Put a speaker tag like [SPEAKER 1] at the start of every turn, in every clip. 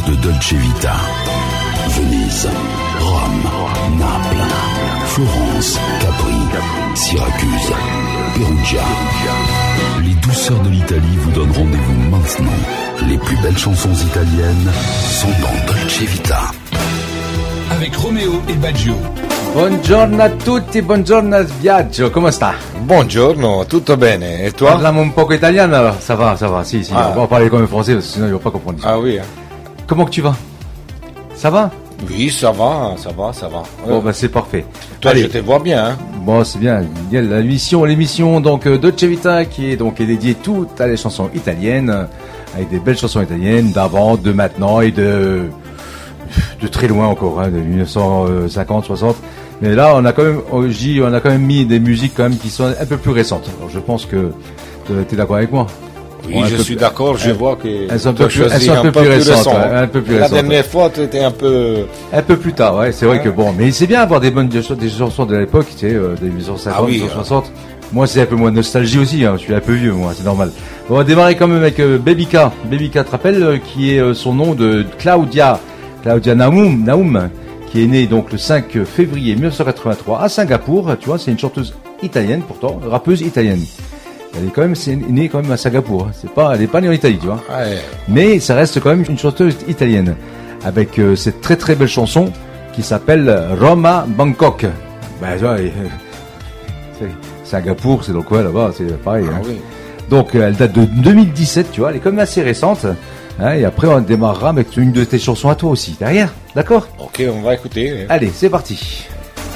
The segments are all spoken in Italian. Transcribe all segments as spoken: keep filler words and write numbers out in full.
[SPEAKER 1] de Dolce Vita. Venise, Rome, Naples, Florence, Capri, Syracuse, Perugia. Les douceurs de l'Italie vous donnent rendez-vous maintenant. Les plus belles chansons italiennes sont dans Dolce Vita.
[SPEAKER 2] Avec Roméo et Baggio.
[SPEAKER 3] Buongiorno a tutti, buongiorno a Viaggio, come sta?
[SPEAKER 4] Buongiorno, tutto bene, e toi?
[SPEAKER 3] Parliamo un poco italien alors? Ça va, ça va, si, si,
[SPEAKER 4] ah.
[SPEAKER 3] on va parler comme français, parce que sinon ils vont pas comprendre.
[SPEAKER 4] Ah oui. Hein.
[SPEAKER 3] Comment que tu vas? Ça va?
[SPEAKER 4] Oui, ça va, ça va, ça va.
[SPEAKER 3] Bon, bah c'est parfait.
[SPEAKER 4] Toi,
[SPEAKER 3] Allez.
[SPEAKER 4] je te vois bien, hein?
[SPEAKER 3] Bon, c'est bien. Il y a l'émission, l'émission donc Dolce Vita qui est donc est dédiée toutes à les chansons italiennes, avec des belles chansons italiennes d'avant, de maintenant et de de très loin encore, hein, de dix-neuf cent cinquante, soixante. Mais là, on a quand même, on a quand même mis des musiques quand même qui sont un peu plus récentes. Alors, je pense que tu es d'accord avec moi.
[SPEAKER 4] Oui, bon, je suis d'accord. Je
[SPEAKER 3] elles,
[SPEAKER 4] vois que
[SPEAKER 3] elles sont un peu plus, elles sont un peu, un peu plus récentes. récentes, ouais, un peu plus
[SPEAKER 4] La
[SPEAKER 3] récentes.
[SPEAKER 4] dernière fois, tu étais un peu
[SPEAKER 3] un peu plus tard. Ouais, c'est vrai ouais. que bon, mais c'est bien d'avoir des bonnes des chansons de l'époque, tu sais, euh, des dix-neuf cent cinquante, ah oui, dix-neuf cent soixante. Euh... Moi, c'est un peu moins de nostalgie aussi. Hein. Je suis un peu vieux, moi, c'est normal. Bon, on va démarrer quand même avec euh, Babyka. Babyka, te rappelles, euh, qui est euh, son nom de Claudia, Claudia Naum, Naum. qui est née donc le cinq février mille neuf cent quatre-vingt-trois à Singapour. Tu vois, c'est une chanteuse italienne pourtant, rappeuse italienne. Elle est quand même c'est née quand même à Singapour. C'est pas, elle est pas née en Italie, tu vois.
[SPEAKER 4] Ouais.
[SPEAKER 3] Mais ça reste quand même une chanteuse italienne avec euh, cette très très belle chanson qui s'appelle Roma Bangkok. Ben, tu vois, c'est, Singapour, c'est donc quoi là-bas, c'est pareil.
[SPEAKER 4] Ah,
[SPEAKER 3] hein.
[SPEAKER 4] oui.
[SPEAKER 3] Donc elle date de deux mille dix-sept, tu vois, elle est quand même assez récente. Hein, et après on démarrera avec une de tes chansons à toi aussi, derrière, d'accord?
[SPEAKER 4] Ok, on va écouter.
[SPEAKER 3] Allez, c'est parti.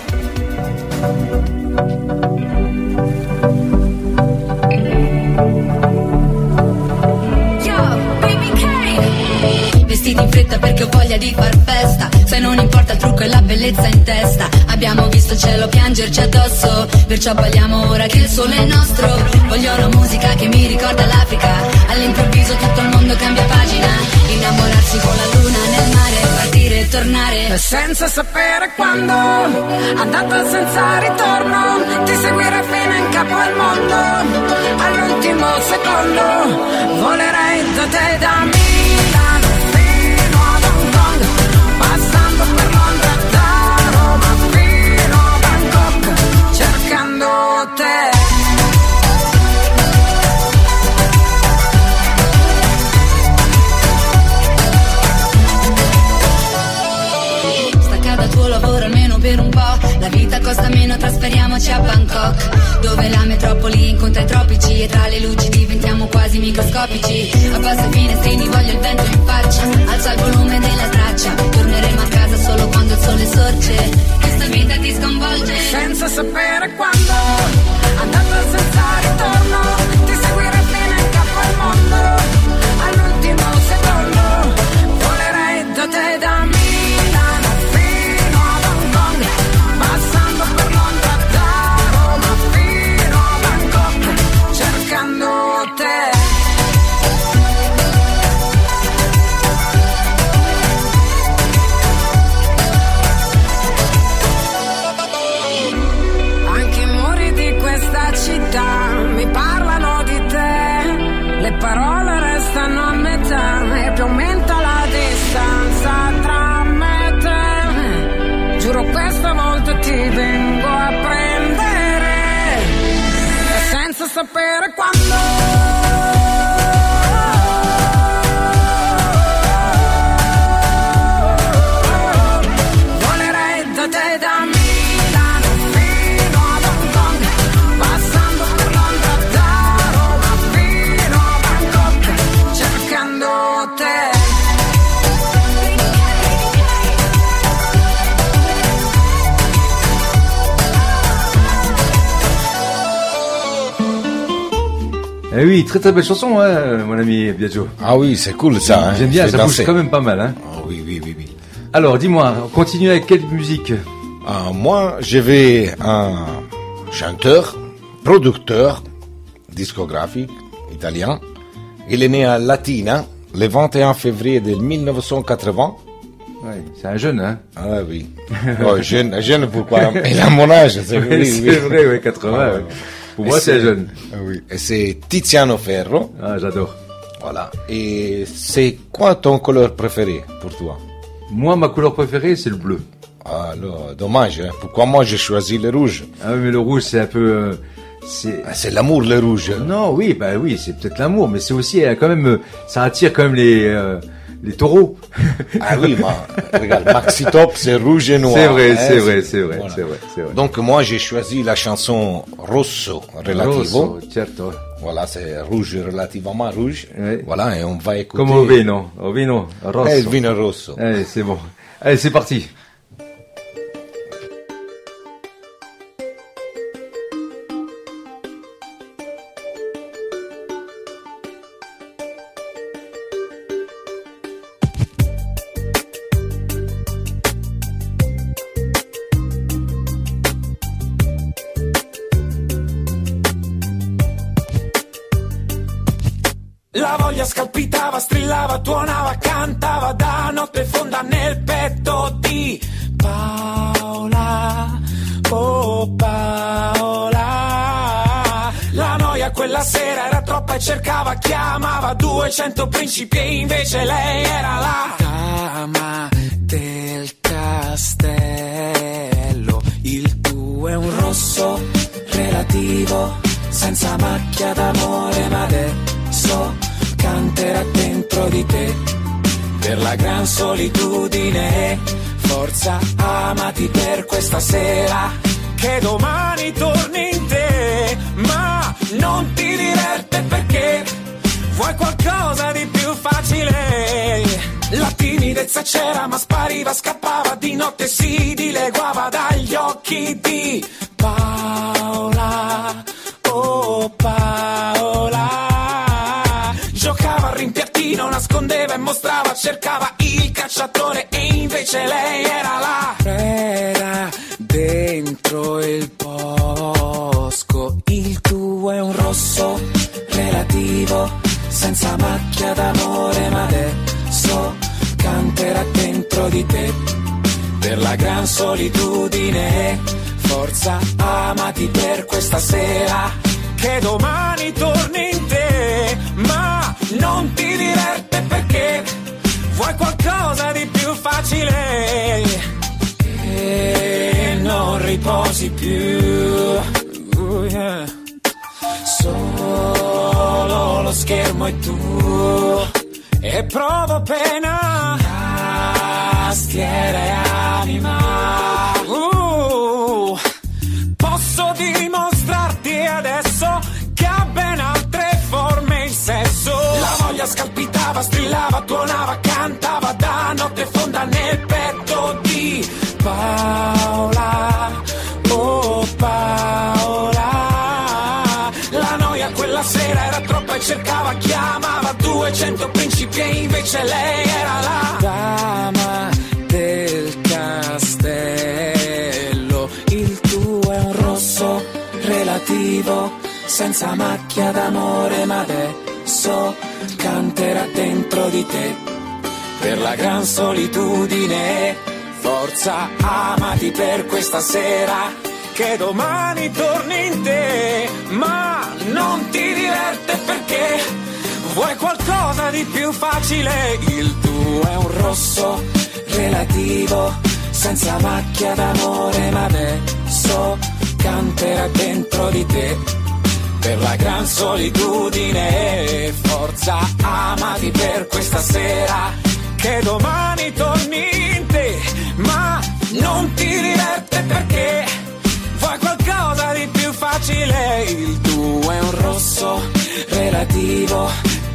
[SPEAKER 5] Vestiti in fretta perché ho voglia di far festa. Se non importa il trucco e la bellezza in testa. Abbiamo visto il cielo piangerci addosso, perciò balliamo ora che il sole è nostro. Voglio una musica che mi ricorda l'Africa. All'improvviso tutto il mondo cambia pagina. Innamorarsi con la luna nel mare, partire e tornare
[SPEAKER 6] senza sapere quando, andata senza ritorno. Ti seguire fino in capo al mondo. All'ultimo secondo volerei da te, da Milano fino ad Hong Kong, passando per Londra, da Roma fino a Bangkok, cercando te.
[SPEAKER 5] Per un po', la vita costa meno, trasferiamoci a Bangkok, dove la metropoli incontra i tropici e tra le luci diventiamo quasi microscopici. Abbasso i finestrini, voglio il vento in faccia, alzo il volume della traccia, torneremo a casa solo quando il sole sorge, questa vita ti sconvolge
[SPEAKER 6] senza sapere quando, andata senza ritorno, ti seguire fino in capo al mondo, all'ultimo secondo volerei da te, da me.
[SPEAKER 7] Parole restano a metà e più aumenta la distanza tra me e te. Giuro questa volta ti vengo a prendere e senza sapere quando.
[SPEAKER 3] Eh oui, très très belle chanson, hein, mon ami Biagio.
[SPEAKER 4] Ah oui, c'est cool ça. Hein.
[SPEAKER 3] J'aime bien, ça bouge quand même pas mal. Hein.
[SPEAKER 4] Ah oui, oui, oui, oui.
[SPEAKER 3] Alors, dis-moi, on continue avec quelle musique?
[SPEAKER 4] Ah, moi, je vais un chanteur, producteur, discographique, italien. Il est né à Latina le vingt et un février de dix-neuf cent quatre-vingts.
[SPEAKER 3] Oui, c'est un jeune, hein?
[SPEAKER 4] Ah oui. Oh, jeune, jeune pourquoi? Il a mon âge, c'est vrai.
[SPEAKER 3] C'est oui. vrai, oui, quatre-vingts. Ah, ouais. Pour moi, c'est jeune.
[SPEAKER 4] Oui. Et c'est Tiziano Ferro.
[SPEAKER 3] Ah, j'adore.
[SPEAKER 4] Voilà. Et c'est quoi ton couleur préférée pour toi?
[SPEAKER 3] Moi, ma couleur préférée, c'est le bleu.
[SPEAKER 4] Alors, dommage, hein. Pourquoi moi j'ai choisi le rouge?
[SPEAKER 3] Ah oui, mais le rouge, c'est un peu... Euh, c'est...
[SPEAKER 4] Ah, c'est l'amour, le rouge.
[SPEAKER 3] Non, oui, bah oui, c'est peut-être l'amour, mais c'est aussi, euh, quand même, euh, ça attire quand même les... Euh, les taureaux.
[SPEAKER 4] Ah oui, ma, regarde, Maxi Top, c'est rouge et noir.
[SPEAKER 3] C'est vrai,
[SPEAKER 4] hein,
[SPEAKER 3] c'est vrai, c'est vrai,
[SPEAKER 4] voilà.
[SPEAKER 3] c'est vrai, c'est vrai.
[SPEAKER 4] Donc moi, j'ai choisi la chanson Rosso Relativo.
[SPEAKER 3] Rosso, certo.
[SPEAKER 4] Voilà, c'est rouge, relativement rouge.
[SPEAKER 3] Oui.
[SPEAKER 4] Voilà, et on va écouter.
[SPEAKER 3] Comme au vino, au vino rosso.
[SPEAKER 4] Eh, il vino rosso.
[SPEAKER 3] Allez, c'est bon. Allez, c'est parti.
[SPEAKER 8] La voglia scalpitava, strillava, tuonava, cantava da notte fonda nel petto di Paola, oh Paola. La noia quella sera era troppa e cercava, chiamava duecento principi e invece lei era la dama del castello. Il tuo è un rosso relativo, senza macchia d'amore, ma adesso canterà dentro di te per la gran solitudine. Forza, amati per questa sera, che domani torni in te, ma non ti diverte perché vuoi qualcosa di più facile. La timidezza c'era ma spariva, scappava, di notte si dileguava dagli occhi di Paola, oh Paola. Giocava al rimpiattino, nascondeva e mostrava, cercava il cacciatore e invece lei era la preda dentro il bosco. Il tuo è un rosso relativo, senza macchia d'amore, ma adesso canterà dentro di te per la gran solitudine. Forza, amati per questa sera, che domani torni in te, ma non ti diverte perché vuoi qualcosa di più facile e non riposi più. Uh, yeah. Solo lo schermo è tu e provo pena, tastiera e anima. Uh, posso dimostrarti adesso che ha ben altre forme il sesso. La voglia scalpitava, strillava, tuonava, cantava da notte fonda nel petto di Paola, oh Paola. La noia quella sera era troppa e cercava, chiamava duecento principi e invece lei era la dama del castello. Il tuo è un rosso relativo, senza macchia d'amore, ma adesso canterà dentro di te per la gran solitudine. Forza, amati per questa sera, che domani torni in te, ma non ti diverte perché vuoi qualcosa di più facile. Il tuo è un rosso relativo, senza macchia d'amore, ma adesso canterà dentro di te per la gran solitudine. Forza, amati per questa sera, che domani torni in te, ma non ti diverte perché vuoi qualcosa di più facile. Il tuo è un rosso relativo,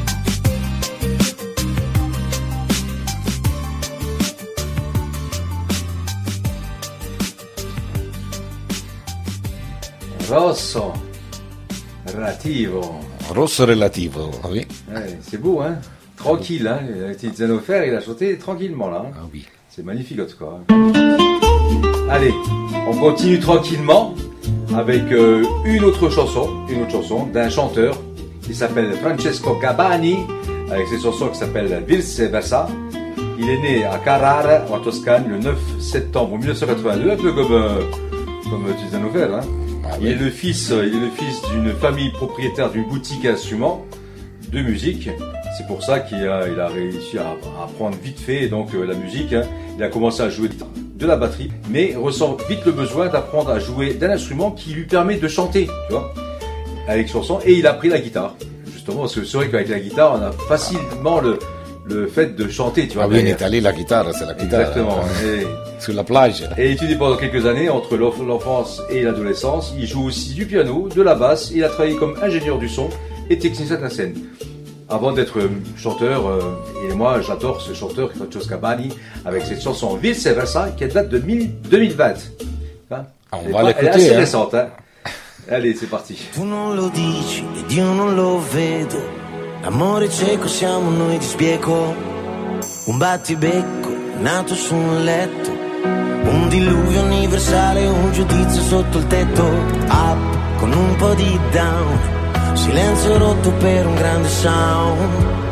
[SPEAKER 3] rosso relativo.
[SPEAKER 4] Rosso relativo, oui.
[SPEAKER 3] Ouais, c'est beau, hein. Tranquille, hein. La petite Zenofer, il a chanté tranquillement là. Hein.
[SPEAKER 4] Ah oui.
[SPEAKER 3] C'est magnifique en tout cas. Hein. Allez, on continue tranquillement avec euh, une autre chanson, une autre chanson d'un chanteur qui s'appelle Francesco Gabbani, avec ses chansons qui s'appellent Vice Versa. Il est né à Carrara, en Toscane, le neuf septembre mille neuf cent quatre-vingt-deux, un peu comme euh, comme Zenofer, hein. Ah, il, oui. est le fils, il est le fils d'une famille propriétaire d'une boutique à instruments de musique. C'est pour ça qu'il a, il a réussi à, à apprendre vite fait donc euh, la musique. Hein. Il a commencé à jouer de la batterie, mais ressent vite le besoin d'apprendre à jouer d'un instrument qui lui permet de chanter, tu vois, avec son son. Et il a pris la guitare, justement, parce que c'est vrai qu'avec la guitare, on a facilement le, le fait de chanter, tu vois.
[SPEAKER 4] Ah oui, en Italie, la guitare, c'est la guitare.
[SPEAKER 3] Exactement.
[SPEAKER 4] Et, sur la plage.
[SPEAKER 3] Et il étudie pendant quelques années, entre l'enfance et l'adolescence. Il joue aussi du piano, de la basse. Il a travaillé comme ingénieur du son et technicien de la scène. Avant d'être chanteur, euh, et moi j'adore ce chanteur, Francesco Cabani, avec cette chanson Viceversa, qui date de deux mille vingt. Hein,
[SPEAKER 4] ah, on
[SPEAKER 3] elle,
[SPEAKER 4] va l'écouter.
[SPEAKER 3] Elle est assez
[SPEAKER 4] hein.
[SPEAKER 3] récente. Hein. Allez, c'est parti.
[SPEAKER 9] Tu non lo dici ed io non lo vedo. Amore cieco siamo noi di sbieco. Un battibecco nato su un letto. Un diluvio universale, un giudizio sotto il tetto. Up con un po' di down. Silenzio rotto per un grande sound.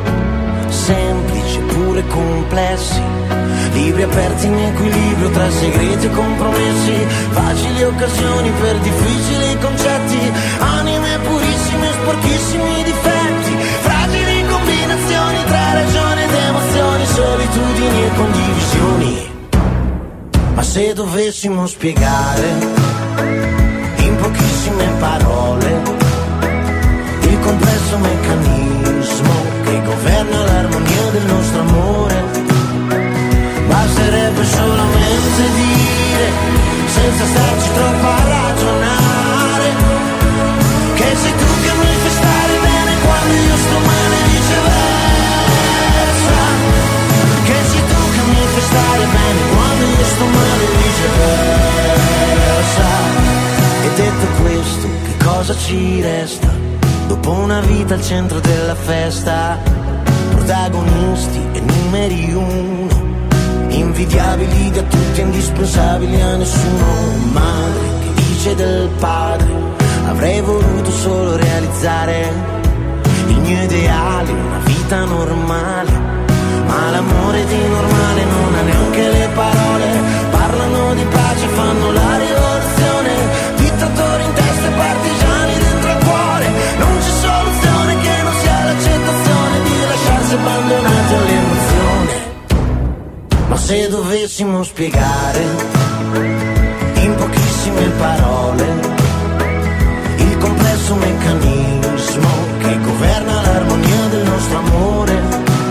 [SPEAKER 9] Semplici pure complessi. Libri aperti in equilibrio tra segreti e compromessi. Facili occasioni per difficili concetti. Anime purissime e sporchissimi difetti. Fragili combinazioni tra ragione ed emozioni. Solitudini e condivisioni. Ma se dovessimo spiegare in pochissime parole il complesso meccanismo che governa l'armonia del nostro amore, basterebbe solamente dire, senza starci troppo a ragionare, che sei tu che mi fai stare bene quando io sto male e viceversa, che sei tu che mi fai stare bene quando io sto male e viceversa. E detto questo, che cosa ci resta? Dopo una vita al centro della festa, protagonisti e numeri uno, invidiabili da tutti, indispensabili a nessuno. Madre che dice del padre, avrei voluto solo realizzare il mio ideale, una vita normale, ma l'amore di normale non ha neanche le parole. Parlano di pace, fanno la rivoluzione, dittatori in testa e partigiani dentro il cuore. Non c'è soluzione che non sia l'accettazione di lasciarsi abbandonati all'emozione. Ma se dovessimo spiegare in pochissime parole il complesso meccanismo che governa l'armonia del nostro amore,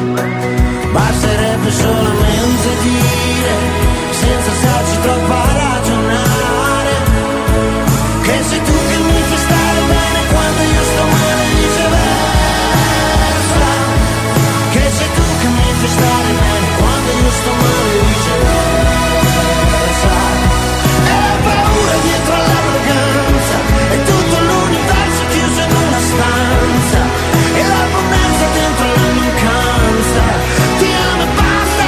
[SPEAKER 9] basterebbe solamente dire, senza starci troppo a ragionare, che sei tu che mi fai stare bene quando io sto male e viceversa, che sei tu che mi fai stare bene quando io sto male e viceversa. E la paura dietro all'arroganza, è tutto l'universo chiuso in una stanza, e l'abbondanza dentro la mancanza, ti amo e basta,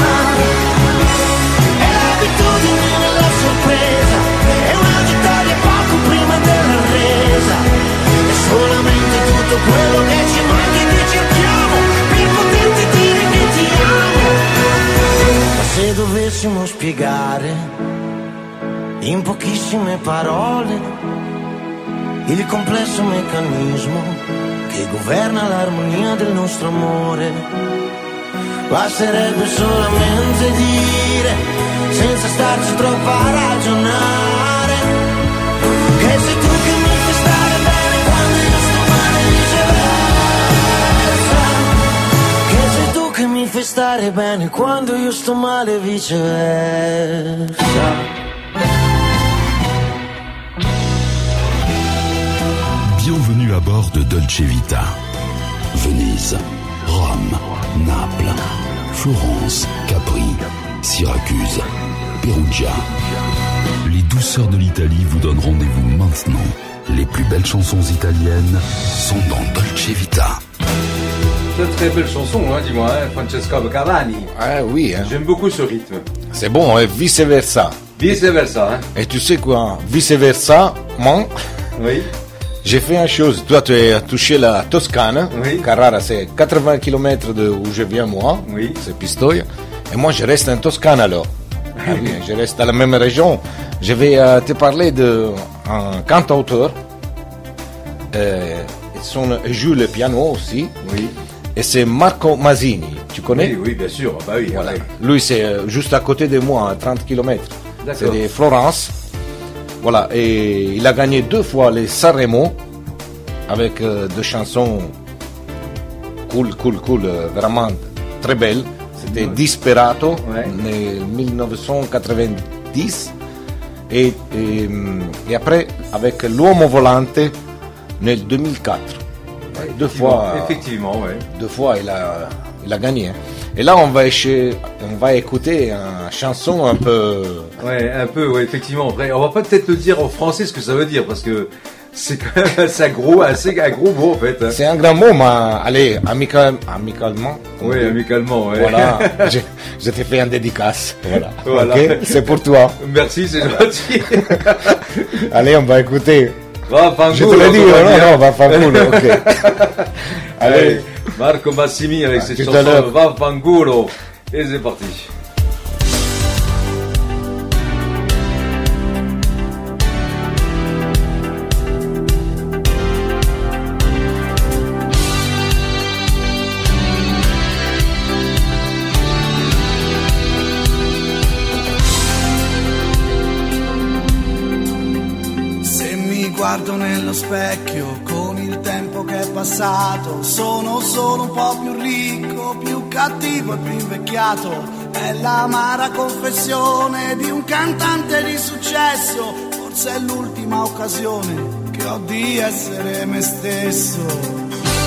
[SPEAKER 9] e l'abitudine nella sorpresa, è una vittoria poco prima della resa, è solamente tutto quello che ci manca e che cerchiamo, per poterti dire che ti amo. Ma se dovessimo spiegare in pochissime parole il complesso meccanismo che governa l'armonia del nostro amore, basterebbe solamente dire, senza starci troppo a ragionare, che sei tu che mi fai stare bene quando io sto male e viceversa, che sei tu che mi fai stare bene quando io sto male e viceversa.
[SPEAKER 1] Bienvenue à bord de Dolce Vita. Venise, Rome, Naples, Florence, Capri, Syracuse, Perugia. Les douceurs de l'Italie vous donnent rendez-vous maintenant. Les plus belles chansons italiennes sont dans Dolce Vita.
[SPEAKER 3] Très très belle chanson, hein, dis-moi, hein, Francesco Cabani.
[SPEAKER 4] Ah oui, hein.
[SPEAKER 3] J'aime beaucoup ce rythme.
[SPEAKER 4] C'est bon, et vice versa.
[SPEAKER 3] Vice versa, hein.
[SPEAKER 4] Et tu sais quoi, vice versa, moi,
[SPEAKER 3] oui.
[SPEAKER 4] J'ai fait une chose. Toi, tu as touché la Toscane.
[SPEAKER 3] Oui.
[SPEAKER 4] Carrara, c'est quatre-vingts kilomètres de où je viens moi.
[SPEAKER 3] Oui.
[SPEAKER 4] C'est Pistoia. Et moi, je reste en Toscane alors. Ah oui, je reste dans la même région. Je vais euh, te parler d'un cantauteur. Euh, il son, joue le piano aussi.
[SPEAKER 3] Oui.
[SPEAKER 4] Et c'est Marco Masini, tu connais?
[SPEAKER 3] Oui, oui, bien sûr. Bah oui,
[SPEAKER 4] voilà.
[SPEAKER 3] Ouais.
[SPEAKER 4] Lui, c'est juste à côté de moi, à trente kilomètres. C'est de Florence. Voilà, et il a gagné deux fois les Sanremo avec euh, deux chansons cool, cool, cool, euh, vraiment très belles. C'était ouais. Disperato ouais. en dix-neuf cent quatre-vingt-dix et, et, et après avec L'Uomo Volante en deux mille quatre. Ouais, deux fois,
[SPEAKER 3] effectivement, ouais.
[SPEAKER 4] Deux fois il a, il a gagné. Et là on va, éche, on va écouter une chanson un peu.
[SPEAKER 3] Ouais, un peu, ouais, effectivement. Après, on va pas peut-être le dire en français ce que ça veut dire parce que c'est quand même c'est un gros, assez un gros mot en fait. Hein.
[SPEAKER 4] C'est un grand mot, mais allez, amical, amicalement.
[SPEAKER 3] Oui, dit. amicalement, ouais.
[SPEAKER 4] Voilà, je, je t'ai fait un dédicace. Voilà.
[SPEAKER 3] Voilà.
[SPEAKER 4] Okay, c'est pour toi.
[SPEAKER 3] Merci, c'est gentil.
[SPEAKER 4] Allez, on va écouter.
[SPEAKER 3] Va, fanculo,
[SPEAKER 4] je te l'ai dit, non, non, va fanculo, ok.
[SPEAKER 3] Allez, Allez, Marco Massimi avec ah, ses chansons Va fanculo. Et c'est parti.
[SPEAKER 10] Guardo nello specchio con il tempo che è passato, sono solo un po' più ricco, più cattivo e più invecchiato. È l'amara confessione di un cantante di successo, forse è l'ultima occasione che ho di essere me stesso.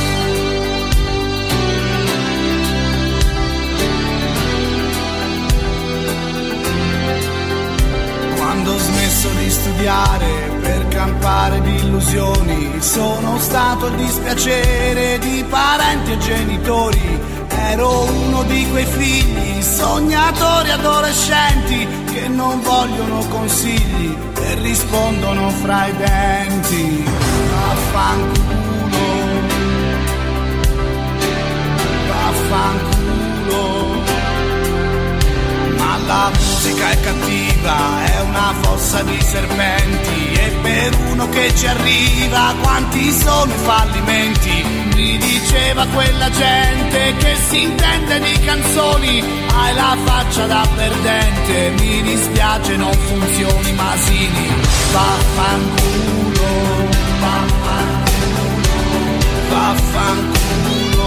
[SPEAKER 10] Quando ho smesso di studiare per campare di illusioni, sono stato il dispiacere di parenti e genitori. Ero uno di quei figli, sognatori adolescenti, che non vogliono consigli e rispondono fra i denti. Vaffanculo, vaffanculo. Ma la musica è cattiva, è una fossa di serpenti, e per uno che ci arriva quanti sono i fallimenti. Mi diceva quella gente che si intende di canzoni, hai la faccia da perdente, mi dispiace non funzioni Masini. Vaffanculo, vaffanculo, vaffanculo.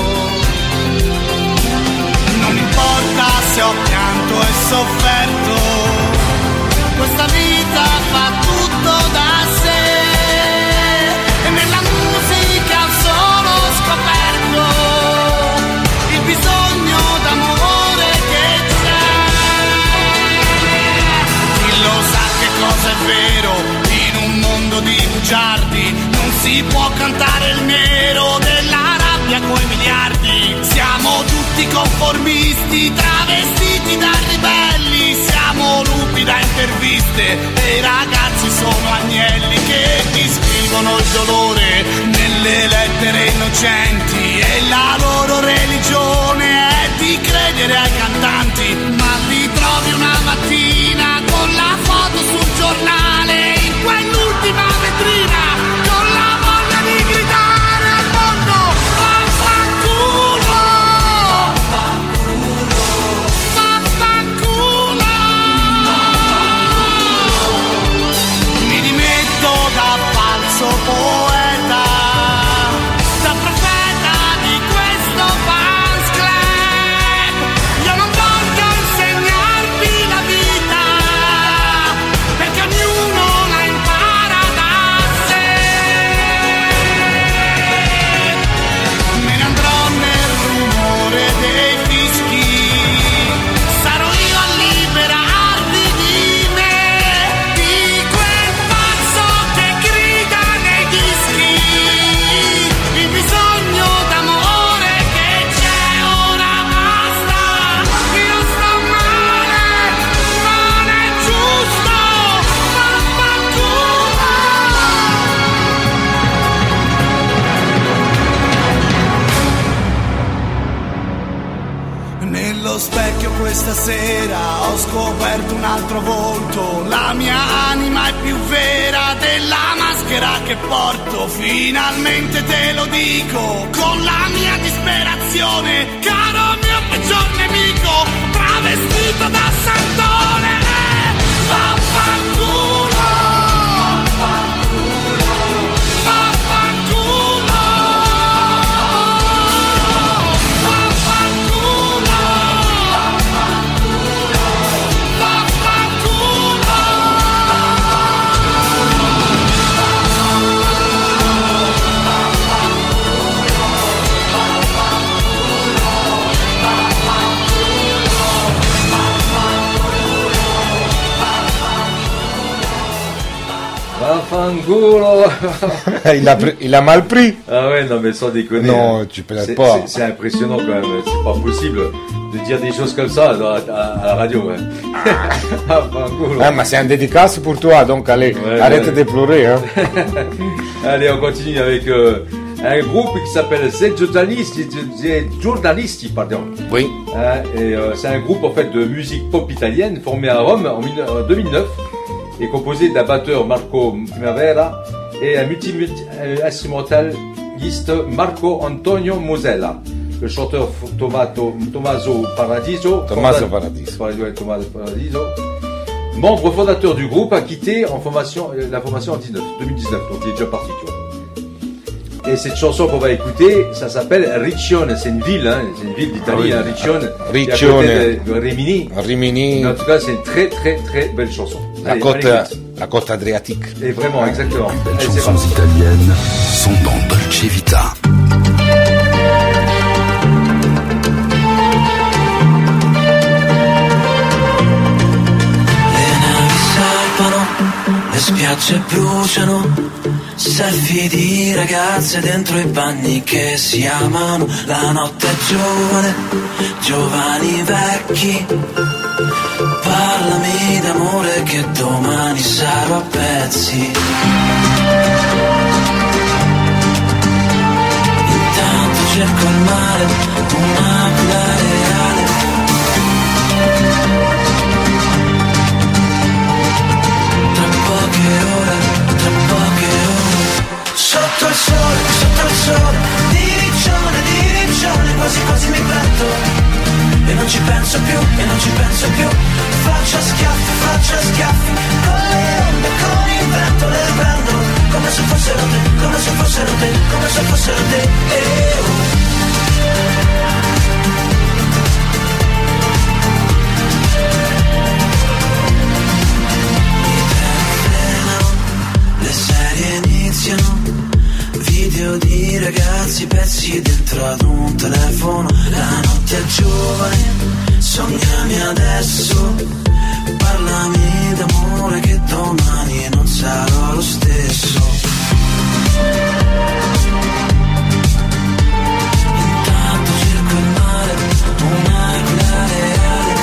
[SPEAKER 10] Non importa se ho pianto e sofferto, questa vita fa tutto da sé, e nella musica ho solo scoperto il bisogno d'amore che c'è. Chi lo sa che cosa è vero in un mondo di bugiardi, non si può cantare il nero della rabbia coi miliardi. Siamo tutti conformisti, travestiti da ribelli, siamo lupi da interviste e i ragazzi sono agnelli che ti scrivono il dolore nelle lettere innocenti, e la loro religione è di credere ai cantanti, ma li trovi una mattina con la foto sul giornale in quell'ultima vetrina con la voglia di gridare al mondo vaffanculo, vaffanculo. Mi dimetto da falso poeta, da profeta questa sera ho scoperto un altro volto, la mia anima è più vera della maschera che porto, finalmente te lo dico, con la mia disperazione, caro mio peggior nemico, travestito da santone, eh, vaffanculo.
[SPEAKER 3] Vaffanculo.
[SPEAKER 4] il, a, il a mal pris.
[SPEAKER 3] Ah ouais, non mais sans déconner.
[SPEAKER 4] Non,
[SPEAKER 3] hein.
[SPEAKER 4] tu peux
[SPEAKER 3] c'est,
[SPEAKER 4] pas.
[SPEAKER 3] C'est, c'est impressionnant quand même, c'est pas possible de dire des choses comme ça à, à, à la radio. Ouais.
[SPEAKER 4] Ah, mais c'est un dédicace pour toi, donc allez, ouais, arrête ouais. de pleurer. Hein.
[SPEAKER 3] Allez, on continue avec euh, un groupe qui s'appelle Z Giornalisti, Giornalisti, pardon.
[SPEAKER 4] Oui.
[SPEAKER 3] Hein, et euh, c'est un groupe en fait de musique pop italienne formé à Rome en deux mille neuf. Est composé d'un batteur Marco Primavera et un multi-instrumentaliste Marco Antonio Mosella. Le chanteur Tomato, Tommaso Paradiso,
[SPEAKER 4] Tommaso Paradiso.
[SPEAKER 3] Tommaso Paradiso, membre fondateur du groupe, a quitté en formation, la formation en deux mille dix-neuf, donc il est déjà parti, tu vois. Et cette chanson qu'on va écouter, ça s'appelle Riccione, c'est une ville, hein, c'est une ville d'Italie, ah oui. hein, Riccione,
[SPEAKER 4] Riccione.
[SPEAKER 3] De, de Rimini.
[SPEAKER 4] Rimini.
[SPEAKER 3] Mais en tout cas, c'est une très très très belle chanson.
[SPEAKER 4] La, allez, côte, la côte adriatique.
[SPEAKER 3] Et vraiment, exactement.
[SPEAKER 1] Les chansons italiennes sont dans Dolce Vita.
[SPEAKER 8] Le navi salpano, le spiagge bruciano. Selfie di ragazze dentro i bagni che si amano, la notte è giovane, giovani vecchi, parlami d'amore che domani sarò a pezzi. Intanto cerco il mare, un'aquila reale, tra poche ore, tra poche ore. Sotto il sole, sotto il sole, di riccione, di riccione, quasi quasi mi petto. E non ci penso più, e non ci penso più. Faccio schiaffi, faccio schiaffi, con le onde, con il vento le prendo. Come se fossero te, come se fossero te, come se fossero te. Eh, oh. Le serie iniziano, video di ragazzi, pezzi dentro ad un telefono. La notte è giovane, sognami adesso, parlami d'amore che domani non sarò lo stesso. Intanto cerco il mare, un'aquila reale,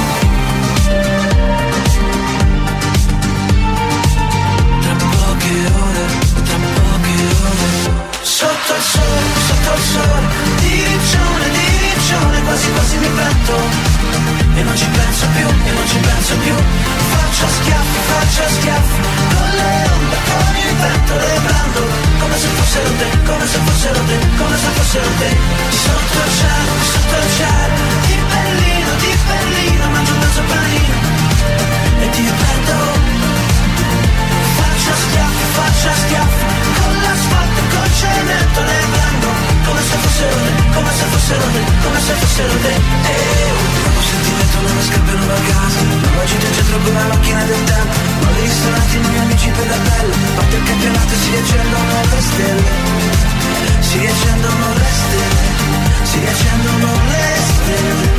[SPEAKER 8] tra poche ore, tra poche ore. Sotto il sole, sotto il sole, di riccione, di riccione, quasi quasi mi petto. E non ci penso più, e non ci penso più. Faccio schiaffi, faccio schiaffi, con le onde, con il vento le prendo. Come se fossero te, come se fossero te, come se fossero te. Sotto il cielo, sotto il cielo, di Berlino, di Berlino, mangio un mezzo panino e ti perdo. Faccio schiaffi, faccio schiaffi, con l'asfalto, col cemento le prendo. Come se fossero te, come se fossero te, come se fossero te. Eh, un sentimento, non scappo in una casa, non agito in centro con la macchina del tempo. Ho dei ristoranti, i miei amici per la pelle. Parte il campionato e si riaccendono le stelle. Si riaccendono le stelle, si riaccendono le stelle.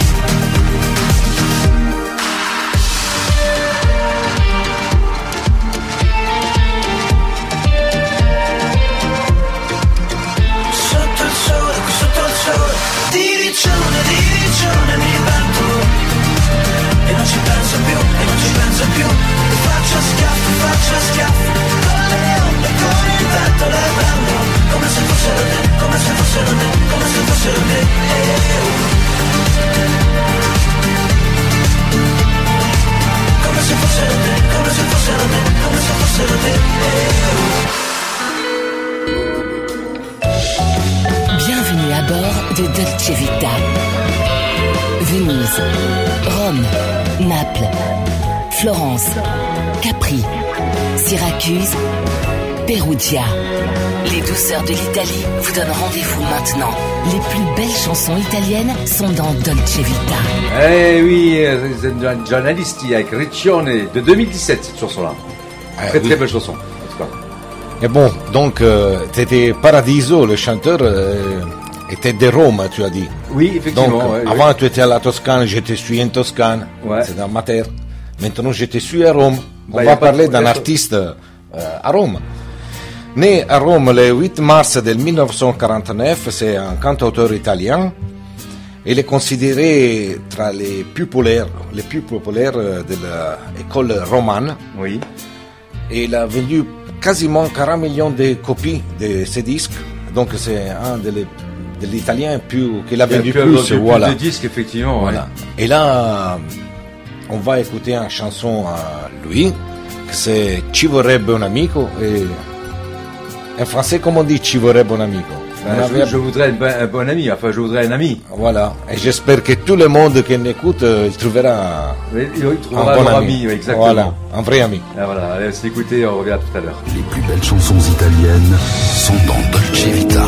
[SPEAKER 8] Sotto il sole, sotto il sole, di riccione, di riccione mi pento. E non ci penso più, e non ci penso più. Faccio schiaffi, faccio schiaffi, con le onde, con il vento le prendo. Come se fossero te, come se fossero te, come se fossero te.
[SPEAKER 11] bord de Dolce Vita. Venise, Rome, Naples, Florence, Capri, Syracuse, Perugia. Les douceurs de l'Italie vous donnent rendez-vous maintenant. Les plus belles chansons italiennes sont dans Dolce Vita.
[SPEAKER 3] Eh oui, Giornalisti avec Riccione de deux mille dix-sept, cette chanson-là.
[SPEAKER 4] Ah,
[SPEAKER 3] très
[SPEAKER 4] oui.
[SPEAKER 3] très belle chanson.
[SPEAKER 4] Et bon, donc euh, c'était Paradiso, le chanteur euh, était de Rome, tu as dit.
[SPEAKER 3] Oui, effectivement.
[SPEAKER 4] Donc,
[SPEAKER 3] ouais,
[SPEAKER 4] avant
[SPEAKER 3] ouais.
[SPEAKER 4] tu étais à la Toscane, je te suis en Toscane,
[SPEAKER 3] Ouais.
[SPEAKER 4] c'est dans ma terre. Maintenant je te suis à Rome. On
[SPEAKER 3] Bah, y
[SPEAKER 4] va
[SPEAKER 3] a pas de
[SPEAKER 4] parler d'un
[SPEAKER 3] problème.
[SPEAKER 4] artiste euh, à Rome. Né à Rome le huit mars del milleneuf-cent-quarante-neuf, c'est un cantautore italien. Il est considéré tra les plus populaires, les plus populaires de l'école romane.
[SPEAKER 3] Oui.
[SPEAKER 4] Et il a vendu quasiment quarante millions de copies de ses disques. Donc c'est un de, les, de l'Italien plus, qu'il a
[SPEAKER 3] Il y a
[SPEAKER 4] vendu
[SPEAKER 3] plus,
[SPEAKER 4] plus.
[SPEAKER 3] plus
[SPEAKER 4] Voilà.
[SPEAKER 3] de disques, effectivement.
[SPEAKER 4] Voilà. Et là, on va écouter une chanson à lui, que c'est Ci vorrebbe un amico. Et en français, comment on dit Ci vorrebbe un amico?
[SPEAKER 3] Ben,
[SPEAKER 4] On
[SPEAKER 3] je,
[SPEAKER 4] avait-
[SPEAKER 3] je voudrais un, bon- un bon ami, enfin je voudrais un ami.
[SPEAKER 4] Voilà. Et j'espère que tout le monde qui l'écoute, euh, il trouvera
[SPEAKER 3] Oui, il
[SPEAKER 4] un
[SPEAKER 3] trouvera
[SPEAKER 4] bon
[SPEAKER 3] leur
[SPEAKER 4] ami.
[SPEAKER 3] ami, oui, exactement.
[SPEAKER 4] Voilà, un vrai ami.
[SPEAKER 3] Ah, voilà, allez, on se l'écouter et on revient tout à l'heure.
[SPEAKER 1] Les plus belles chansons italiennes sont dans Dolce Vita.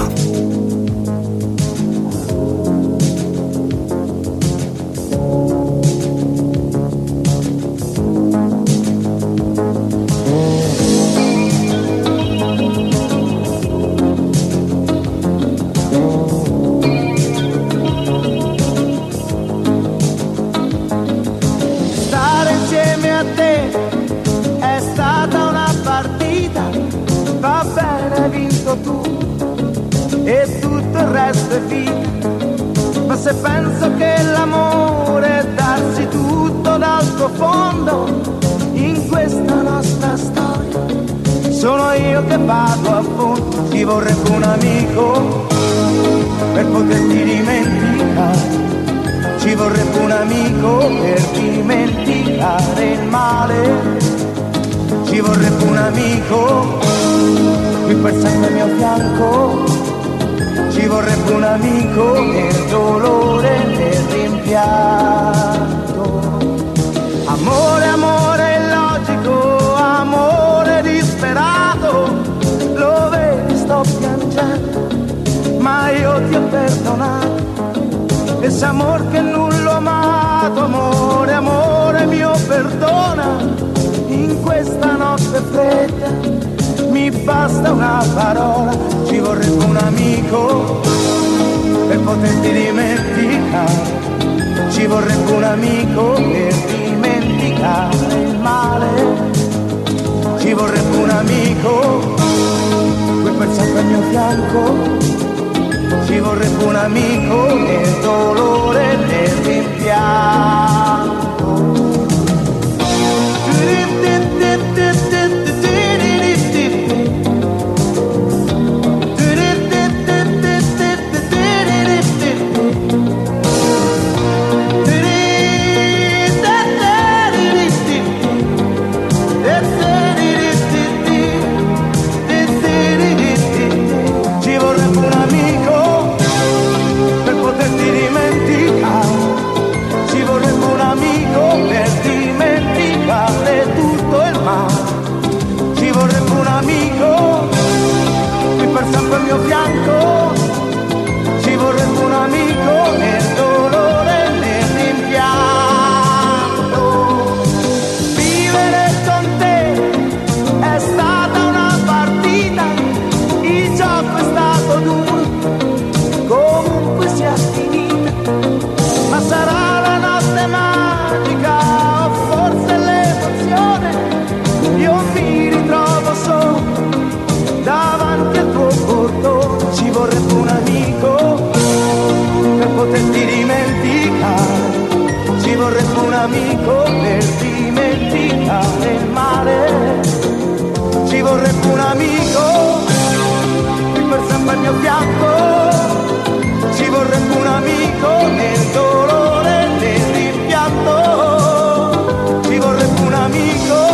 [SPEAKER 9] Stare insieme a te è stata una partita, va bene, hai vinto tu e tutto il resto è vita. Ma se penso che l'amore è darsi tutto dal profondo in questa nostra storia, sono io che vado a fondo. Ci vorrebbe un amico per poterti dimenticare. Ci vorrebbe un amico per dimenticare il male. Ci vorrebbe un amico qui per sempre al mio fianco. Ci vorrebbe un amico nel dolore, nel rimpianto. Amore, amore illogico, amore disperato. Lo vedi, sto piangendo, ma io ti ho perdonato. Ese amor che nulla ho amato, amore, amore mio, perdona. In questa notte fredda mi basta una parola. Ci vorrebbe un amico per poterti dimenticare. Ci vorrebbe un amico per dimenticare il male. Ci vorrebbe un amico qui per sempre al mio fianco. Ci vorrebbe un amico nel dolore, nel rimpianto. Ci vorrebbe un amico per poterti dimenticare. Ci vorrebbe un amico per dimenticare tutto il male. Ci vorrebbe un amico qui per sempre al mio fianco. Ci vorrebbe un amico nel dolore, nel rimpianto. Vivere con te è stata una partita, il gioco è stato duro, comunque sia finita, ma sarà la notte magica o forse l'emozione. Io mi ritrovo solo davanti al tuo portone. Ci vorrebbe un amico per poterti dimenticare. Ci vorrebbe un amico per dimenticare il male. Ci vorrebbe un amico qui per sempre al mio fianco. Ci vorrebbe un amico nel dolore, nel rimpianto. Ci vorrebbe un amico.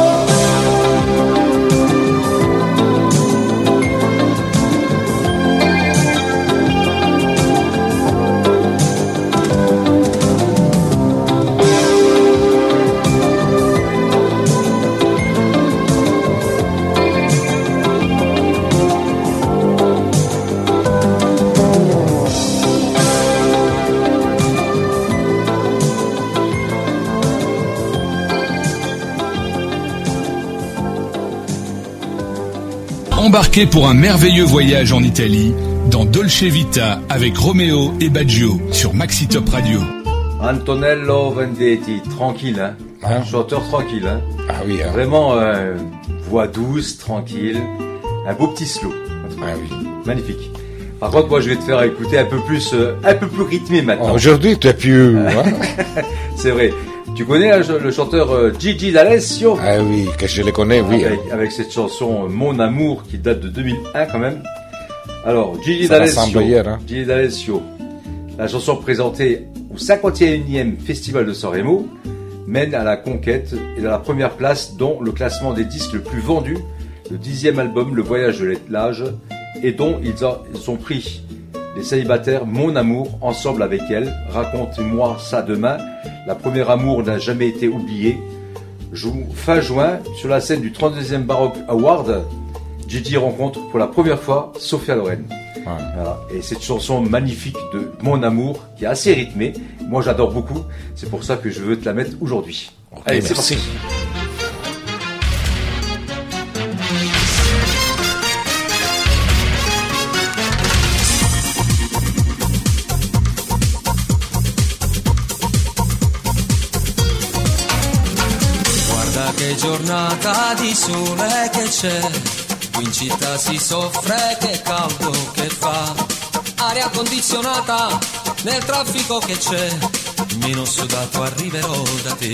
[SPEAKER 2] Embarquez pour un merveilleux voyage en Italie dans Dolce Vita avec Romeo et Baggio sur Maxi Top Radio.
[SPEAKER 3] Antonello Vendetti, tranquille, hein,
[SPEAKER 4] hein
[SPEAKER 3] chanteur tranquille, hein.
[SPEAKER 4] Ah oui, hein.
[SPEAKER 3] Vraiment euh, voix douce, tranquille, un beau petit slow.
[SPEAKER 4] Ah oui.
[SPEAKER 3] Magnifique. Par contre, moi, je vais te faire écouter un peu plus, euh, un peu plus rythmé maintenant.
[SPEAKER 4] Aujourd'hui, tu es plus. Hein.
[SPEAKER 3] C'est vrai. Tu connais hein, le chanteur euh, Gigi D'Alessio?
[SPEAKER 4] Ah oui, que je le connais, oui.
[SPEAKER 3] Avec, avec cette chanson euh, Mon Amour qui date de deux mille un quand même. Alors, Gigi
[SPEAKER 4] Ça
[SPEAKER 3] D'Alessio.
[SPEAKER 4] Hier, hein.
[SPEAKER 3] Gigi D'Alessio. La chanson présentée au cinquante et unième Festival de San Remo mène à la conquête et à la première place dont le classement des disques le plus vendu, le dixième album Le Voyage de l'âge, et dont ils ont, ils ont pris les célibataires Mon Amour ensemble avec elle. Raconte-moi ça demain. La première amour n'a jamais été oubliée. Joue fin juin sur la scène du trente-deuxième Baroque Award. Gigi rencontre pour la première fois Sophia Loren. Ouais. Voilà. Et cette chanson magnifique de Mon Amour qui est assez rythmée. Moi j'adore beaucoup. C'est pour ça que je veux te la mettre aujourd'hui.
[SPEAKER 4] Okay,
[SPEAKER 3] allez,
[SPEAKER 4] merci.
[SPEAKER 3] c'est parti.
[SPEAKER 12] Che giornata di sole che c'è, qui in città si soffre, che caldo che fa, aria condizionata nel traffico che c'è, meno sudato arriverò da te.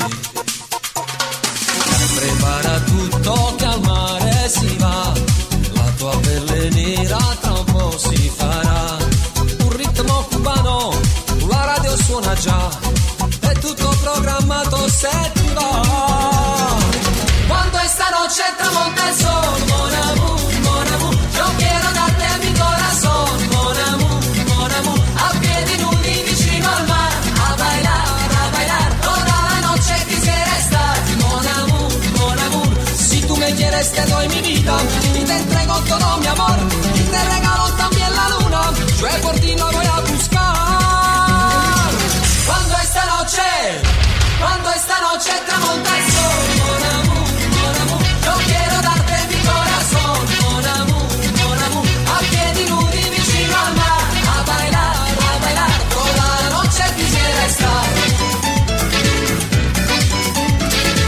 [SPEAKER 12] Prepara tutto che al mare si va, la tua pelle nera tra un po' si farà, un ritmo cubano, la radio suona già, è tutto programmato se ti va. Cuando esta noche tramonta el sol, mon amour, mon amour, yo quiero darte mi corazón, mon amour, mon amour, a piedi nudi vicino al mar, a bailar, a bailar, toda la noche quisiera estar, mon amour, mon amour, si tú me quieres te doy mi vida, y te entrego todo mi amor, y te regalo también la luna, yo por ti lo voy a buscar. Cuando esta noche, cuando esta noche tramonta el sol, mon amour, yo quiero darte mi corazón, mon amour, mon amour, a piedi nudi vicino al mar, a bailar, a bailar, toda la noche quisiera estar.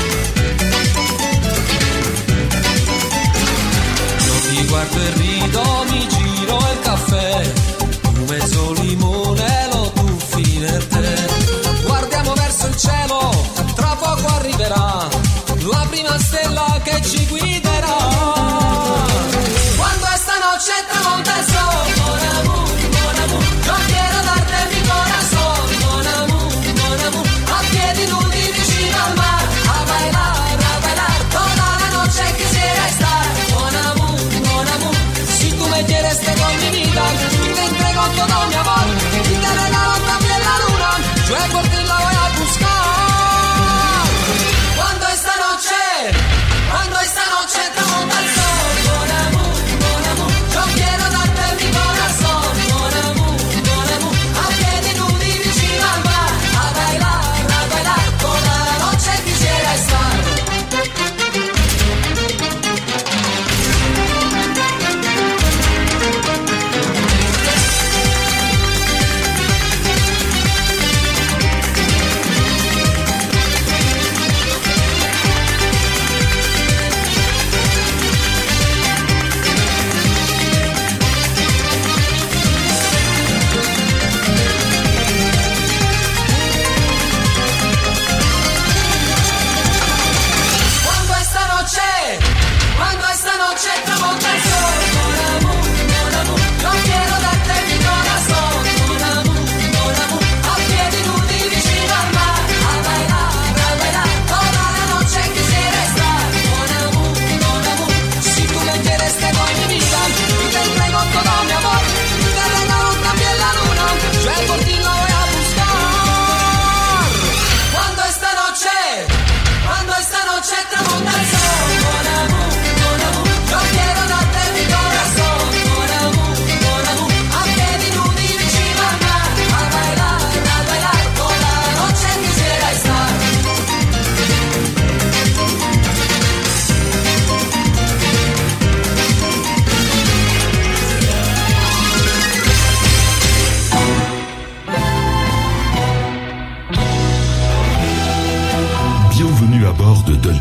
[SPEAKER 12] Yo ti guardo e rido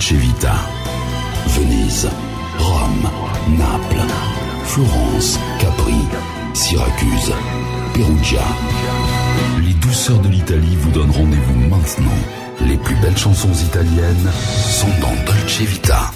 [SPEAKER 1] Dolce Vita. Venise, Rome, Naples, Florence, Capri, Syracuse, Perugia. Les douceurs de l'Italie vous donnent rendez-vous maintenant. Les plus belles chansons italiennes sont dans Dolce Vita.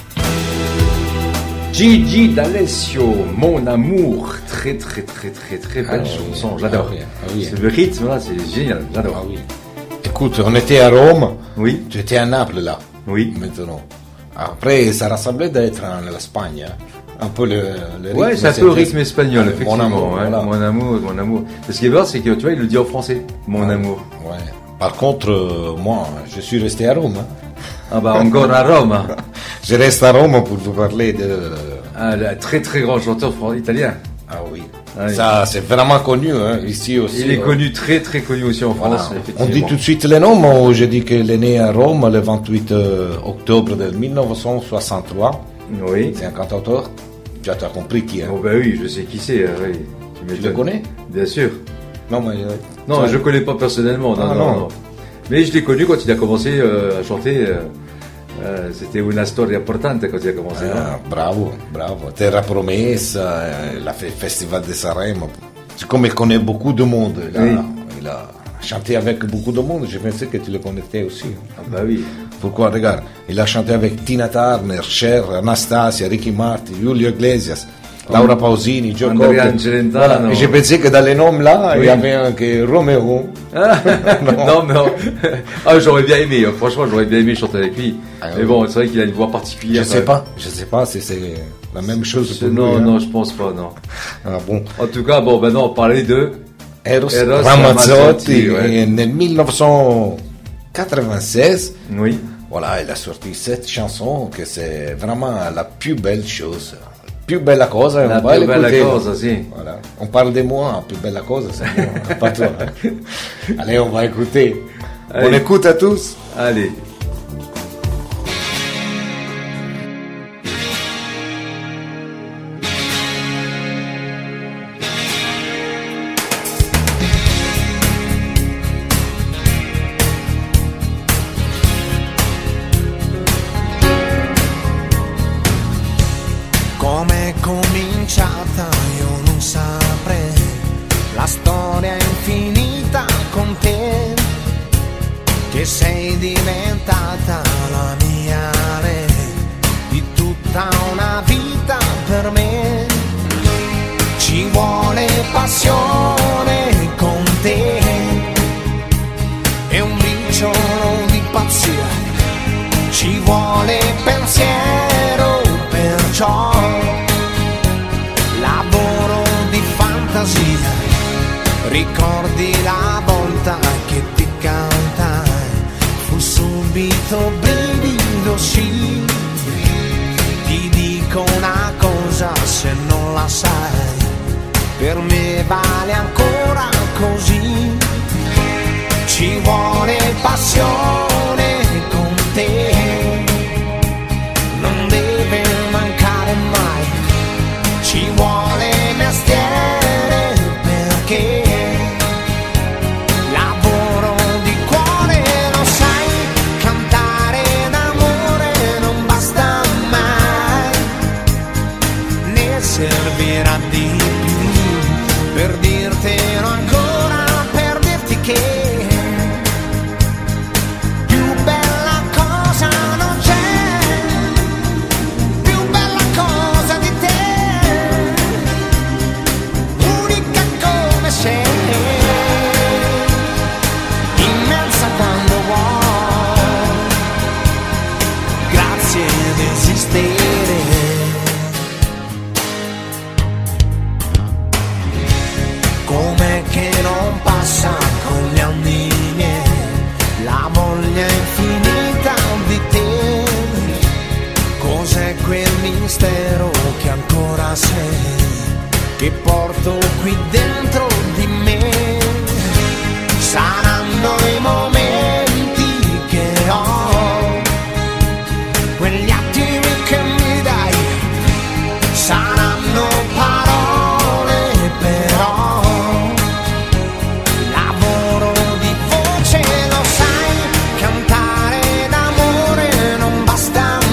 [SPEAKER 3] Gigi D'Alessio, Mon Amour, très très très très très belle ah, chanson, oui. J'adore. Ah, oui. Ah, oui. Le rythme là, c'est génial, j'adore.
[SPEAKER 4] Ah, oui. Écoute, on était à Rome,
[SPEAKER 3] oui.
[SPEAKER 4] Tu étais à Naples là,
[SPEAKER 3] oui.
[SPEAKER 4] Maintenant. Après, ça ressemblait d'être en Espagne, un peu le, le rythme.
[SPEAKER 3] Ouais, c'est un peu le rythme espagnol,
[SPEAKER 4] euh,
[SPEAKER 3] effectivement.
[SPEAKER 4] Mon amour,
[SPEAKER 3] ouais,
[SPEAKER 4] voilà.
[SPEAKER 3] Mon amour, mon amour. Ce qui est bien, c'est que tu vois, il le dit en français, mon
[SPEAKER 4] ah,
[SPEAKER 3] amour.
[SPEAKER 4] Ouais. Par contre, euh, moi, je suis resté à Rome. Hein.
[SPEAKER 3] Ah bah encore à Rome.
[SPEAKER 4] Je reste à Rome pour vous parler de...
[SPEAKER 3] Ah, le très très grand chanteur italien.
[SPEAKER 4] Ah oui. Ah, ça, c'est vraiment connu, hein, ici aussi.
[SPEAKER 3] Il est
[SPEAKER 4] ouais.
[SPEAKER 3] connu, très très connu aussi en France,
[SPEAKER 4] voilà.
[SPEAKER 3] effectivement.
[SPEAKER 4] On dit tout de suite les noms, mais je dis qu'il est né à Rome le vingt-huit octobre de dix-neuf cent soixante-trois.
[SPEAKER 3] Oui.
[SPEAKER 4] C'est un cantateur. Tu as compris qui est.
[SPEAKER 3] Oh bah oui, je sais qui c'est. Oui.
[SPEAKER 4] Tu, tu le connais?
[SPEAKER 3] Bien sûr.
[SPEAKER 4] Non, mais... Euh,
[SPEAKER 3] non, je ne connais pas personnellement. Non,
[SPEAKER 4] ah,
[SPEAKER 3] non,
[SPEAKER 4] non.
[SPEAKER 3] non. Mais je l'ai connu quand il a commencé euh, à chanter. Euh, euh, c'était Una storia importante quand il a commencé.
[SPEAKER 4] Ah, bravo, bravo. Terra Promessa, il a fait le Festival de Sanremo. C'est comme il connaît beaucoup de monde. Il a, oui. il a chanté avec beaucoup de monde. Je pensais que tu le connaissais aussi.
[SPEAKER 3] Ah bah oui.
[SPEAKER 4] Pourquoi? Regarde, il a chanté avec Tina Turner, Cher, Anastasia, Ricky Martin, Julio Iglesias, Laura Pausini, Joe Cocker. Voilà. Et je pensais que dans les noms là, oui. il y avait un que Roméo.
[SPEAKER 3] Ah, non. non, mais non. Ah, j'aurais bien aimé. Franchement, j'aurais bien aimé chanter avec lui. Ah, mais oui. bon, c'est vrai qu'il a une voix particulière.
[SPEAKER 4] Je sais pas. Je sais pas si c'est la même chose. Pour
[SPEAKER 3] non,
[SPEAKER 4] lui,
[SPEAKER 3] non,
[SPEAKER 4] hein.
[SPEAKER 3] je pense pas, non.
[SPEAKER 4] Ah bon.
[SPEAKER 3] En tout cas, bon, maintenant, on parlait de
[SPEAKER 4] Eros, Eros Ramazzotti. Ouais. En dix-neuf cent quatre-vingt-seize.
[SPEAKER 3] Oui.
[SPEAKER 4] Voilà, il a sorti cette chanson que c'est vraiment la plus belle chose. Più bella cosa,
[SPEAKER 3] la
[SPEAKER 4] on
[SPEAKER 3] più bella cosa, sì.
[SPEAKER 4] Voilà. On parle de moi, più bella cosa, c'est moi, pas toi. Allez, on va écouter. Allez. On écoute à tous.
[SPEAKER 3] Allez.
[SPEAKER 9] Ricordi la volta che ti cantai, fu subito brivido, sì. Ti dico una cosa, se non la sai, per me vale ancora così. Ci vuole passione con te, non deve mancare mai. Ci vuole mestiere perché servirà di più per dirtelo ancora, per dirti che più bella cosa non c'è, più bella cosa di te, unica come sei, immensa quando vuoi, grazie di esistere. Com'è che non passa con gli anni miei la voglia infinita di te? Cos'è quel mistero che ancora sei, che porto qui dentro di me? Saranno i momenti che ho, quegli attimi che mi dai, saranno parole però. Lo sai, cantare d'amore non basta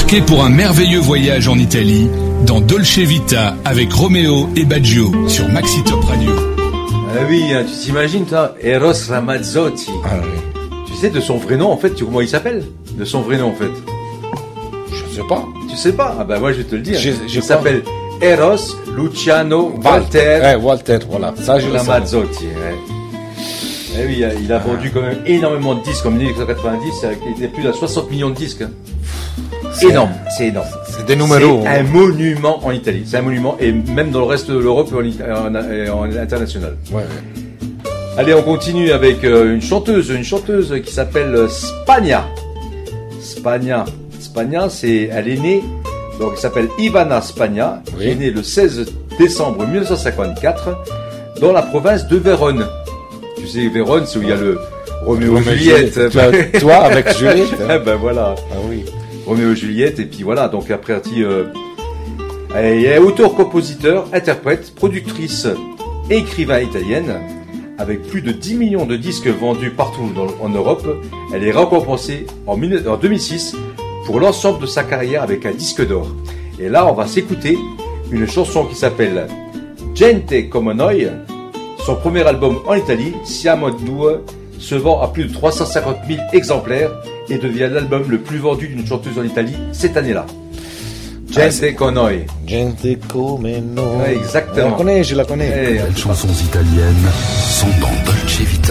[SPEAKER 2] Embarquez pour un merveilleux voyage en Italie dans Dolce Vita avec Roméo et Baggio sur Maxi Top Radio.
[SPEAKER 3] Ah oui, hein, tu t'imagines toi, Eros Ramazzotti.
[SPEAKER 4] Ah oui.
[SPEAKER 3] Tu sais de son vrai nom en fait, tu comment il s'appelle? De son vrai nom en fait.
[SPEAKER 4] Je sais pas.
[SPEAKER 3] Tu sais pas? Ah bah moi je vais te le dire.
[SPEAKER 4] Je- je
[SPEAKER 3] il s'appelle Eros Luciano Walter.
[SPEAKER 4] Eh, Walter, voilà. Ça, je le sais.
[SPEAKER 3] Ramazzotti. Ouais. Eh oui, il a vendu quand même énormément de disques en mille neuf cent quatre-vingt-dix, il était plus de soixante millions de disques. Hein.
[SPEAKER 4] C'est
[SPEAKER 3] Énorme, c'est énorme.
[SPEAKER 4] C'est des numéros.
[SPEAKER 3] C'est un monument en Italie, c'est un monument, et même dans le reste de l'Europe et en, en, en international.
[SPEAKER 4] Ouais, ouais.
[SPEAKER 3] Allez, on continue avec euh, une chanteuse, une chanteuse qui s'appelle Spagna. Spagna. Spagna, c'est, elle est née, donc elle s'appelle Ivana Spagna,
[SPEAKER 4] Oui.
[SPEAKER 3] qui est née le seize décembre mille neuf cent cinquante-quatre dans la province de Vérone. Tu sais, Vérone, c'est où il y a le Roméo et Juliette.
[SPEAKER 4] Toi, toi, avec Juliette.
[SPEAKER 3] Eh ben voilà.
[SPEAKER 4] Ah oui.
[SPEAKER 3] Roméo et Juliette, et puis voilà, donc après, euh, elle est auteur, compositeur, interprète, productrice et écrivain italienne, avec plus de dix millions de disques vendus partout dans- en Europe. Elle est récompensée en, mille- en deux mille six pour l'ensemble de sa carrière avec un disque d'or. Et là, on va s'écouter une chanson qui s'appelle Gente come noi. Son premier album en Italie, Siamo due, se vend à plus de trois cent cinquante mille exemplaires et devient l'album le plus vendu d'une chanteuse en Italie cette année-là. Gente come noi.
[SPEAKER 4] Gente come noi.
[SPEAKER 3] Ouais, exactement.
[SPEAKER 4] Je la connais, je la connais.
[SPEAKER 3] Eh,
[SPEAKER 1] Les chansons italiennes sont dans Dolce Vita.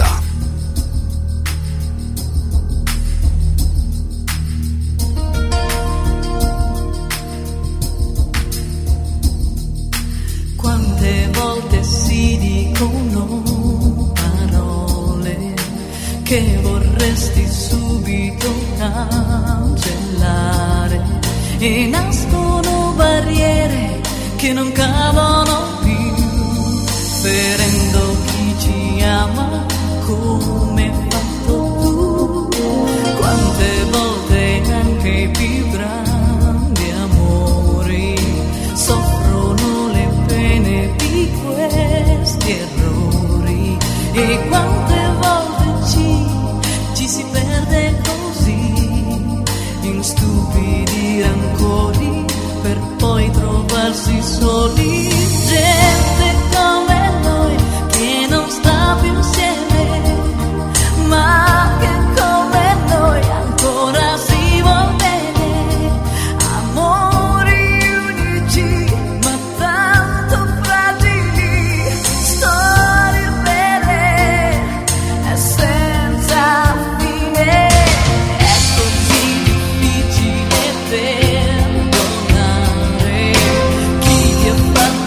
[SPEAKER 13] Quante volte si dicono parole che vorresti subito cancellare e nascono barriere che non cadono più, ferendo chi ci ama come hai fatto tu. Quante volte anche i più grandi amori soffrono le pene di questi errori, e quante volte ci, ci si perde così in stupidi rancori per poi trovarsi soli. Gente come noi che non sta più insieme, ma che come noi ancora si vuol bene. Amori unici ma tanto fragili, storie vere e senza fine. È così difficile perdonare chi ti ha fatto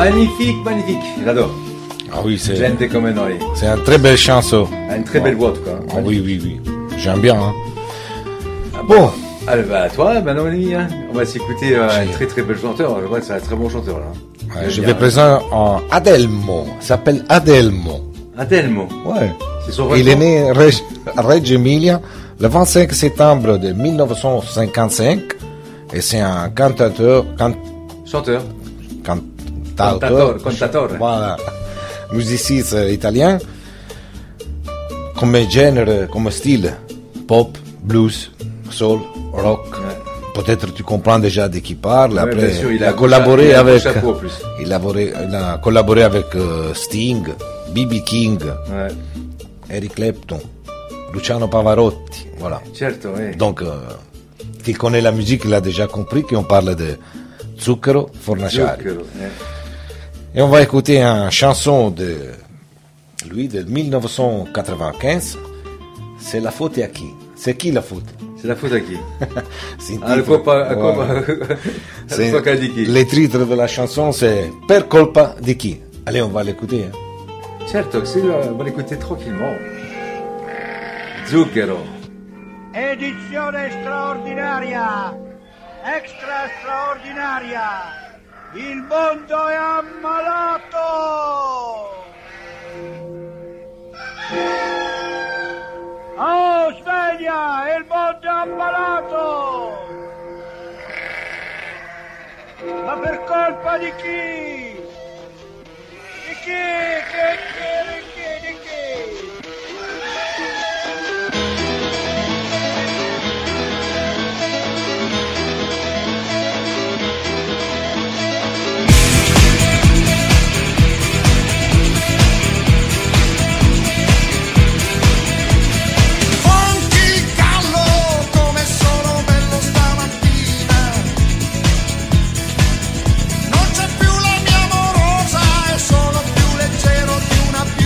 [SPEAKER 3] Magnifique, magnifique, j'adore.
[SPEAKER 4] Ah oui, c'est...
[SPEAKER 3] Gente come noi.
[SPEAKER 4] C'est une très belle chanson.
[SPEAKER 3] Une très belle voix, quoi.
[SPEAKER 4] Ah oui, oui, oui. J'aime bien, hein. Ah bon.
[SPEAKER 3] Allez, bah, toi, bah, non, les hein. On va s'écouter euh, un très très bel chanteur. Je vois que c'est un très bon chanteur, là.
[SPEAKER 4] Ouais, je vais présenter en Adelmo. Il s'appelle Adelmo.
[SPEAKER 3] Adelmo?
[SPEAKER 4] Ouais.
[SPEAKER 3] C'est son
[SPEAKER 4] Il est né à Reggio Emilia le vingt-cinq septembre de mille neuf cent cinquante-cinq. Et c'est un cantateur. Can...
[SPEAKER 3] Chanteur.
[SPEAKER 4] Cantateur.
[SPEAKER 3] Cantateur.
[SPEAKER 4] Voilà. Musiciste italien. Comme genre, comme style. Pop, blues, soul, rock. Ouais. Peut-être tu comprends déjà de qui parle. Ouais, après,
[SPEAKER 3] sûr, il,
[SPEAKER 4] il
[SPEAKER 3] a,
[SPEAKER 4] a collaboré
[SPEAKER 3] il a
[SPEAKER 4] avec.
[SPEAKER 3] Chapeau, plus.
[SPEAKER 4] Il, a, il a collaboré avec uh, Sting, B B King,
[SPEAKER 3] ouais.
[SPEAKER 4] Eric Clapton, Luciano Pavarotti. Voilà.
[SPEAKER 3] Certo, oui.
[SPEAKER 4] Donc, euh, qui connaît la musique, il a déjà compris qu'on parle de Zucchero Fornaciari.
[SPEAKER 3] Zucchero, ouais.
[SPEAKER 4] Et on va écouter une chanson de lui de mille neuf cent quatre-vingt-quinze. C'est la faute à qui? C'est qui la faute?
[SPEAKER 3] C'est la faute à qui?
[SPEAKER 4] C'est
[SPEAKER 3] ah, colpa, ouais. colpa,
[SPEAKER 4] c'est le titre de la chanson, c'est Per colpa di chi. Allez, on va l'écouter. Hein.
[SPEAKER 3] Certo, sì, on va l'écouter tranquillement. Zucchero.
[SPEAKER 14] Edizione straordinaria, extra straordinaria. Il mondo è ammalato. Oh, sveglia! Il mondo è ammalato! Ma per colpa di chi? Di chi? Che, che, di chi? Di chi?
[SPEAKER 10] Solo più leggero di una più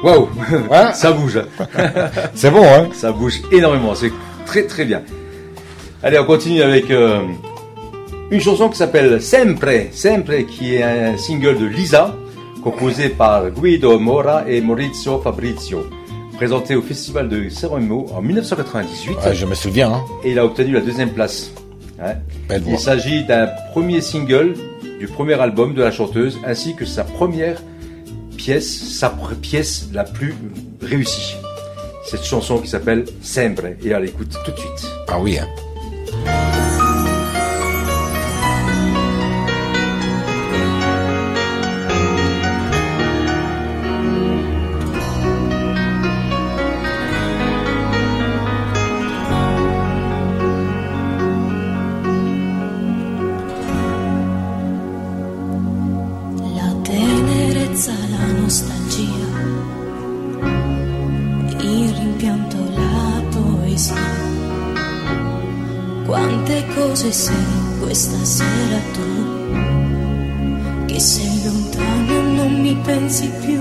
[SPEAKER 3] Waouh, hein? Ça bouge.
[SPEAKER 4] C'est bon, hein?
[SPEAKER 3] Ça bouge énormément, c'est très très bien. Allez, on continue avec euh, une chanson qui s'appelle Sempre, Sempre, qui est un single de Lisa, composé par Guido Mora et Maurizio Fabrizio, présenté au Festival de Sanremo en dix-neuf cent quatre-vingt-dix-huit.
[SPEAKER 4] Ouais, je me souviens. Hein.
[SPEAKER 3] Et il a obtenu la deuxième place. Ouais. Il s'agit d'un premier single du premier album de la chanteuse, ainsi que sa première pièce, sa pr- pièce la plus réussie. Cette chanson qui s'appelle Sempre, et on l'écoute tout de suite.
[SPEAKER 4] Ah oui, hein.
[SPEAKER 15] Cose sei questa sera tu, che sei lontano e non mi pensi più.